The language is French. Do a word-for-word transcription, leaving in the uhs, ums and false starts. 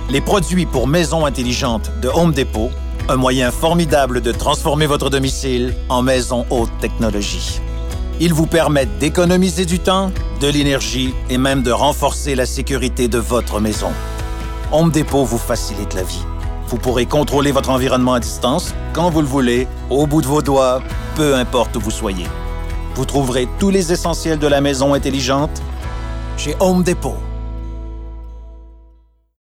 Les produits pour maison intelligente de Home Depot, un moyen formidable de transformer votre domicile en maison haute technologie. Ils vous permettent d'économiser du temps, de l'énergie et même de renforcer la sécurité de votre maison. Home Depot vous facilite la vie. Vous pourrez contrôler votre environnement à distance, quand vous le voulez, au bout de vos doigts, peu importe où vous soyez. Vous trouverez tous les essentiels de la maison intelligente chez Home Depot.